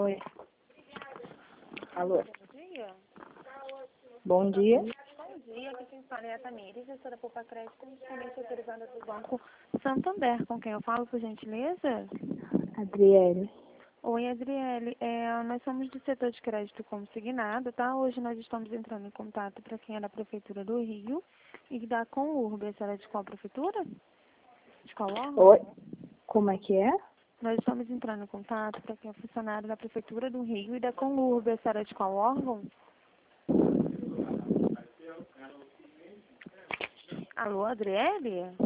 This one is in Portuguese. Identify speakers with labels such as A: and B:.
A: Oi. Alô.
B: Bom dia.
A: Bom dia.
B: Bom dia, aqui quem fala é a Tamires, gestora Poupa Crédito, justamente autorizada do Banco Santander, com quem eu falo, por gentileza?
A: Adriele.
B: Oi, Adriele. Nós somos do setor de crédito consignado, tá? Hoje nós estamos entrando em contato para quem é da Prefeitura do Rio e da Conurb. A senhora é de qual prefeitura? De qual órgão?
A: Oi. Como é que é?
B: Nós estamos entrando em contato para quem é funcionário da Prefeitura do Rio e da Conurb. A senhora é de qual órgão? Alô, Adriele?